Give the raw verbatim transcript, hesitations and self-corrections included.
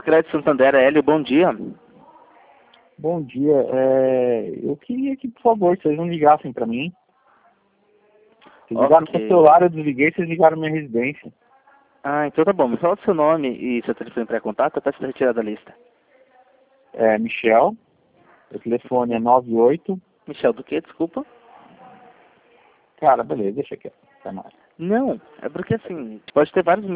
Crédito Santander, Hélio, bom dia. Bom dia. É, eu queria que, por favor, vocês não ligassem para mim. Vocês ligaram Ok. pro meu celular, eu desliguei, vocês ligaram minha residência. Ah, então tá bom. Me fala o seu nome e seu telefone pré-contato até se retirar da lista. É Michel, o telefone é nove oito. Michel do quê? Desculpa. Cara, beleza, deixa aqui. Até mais. Não, é porque assim, pode ter vários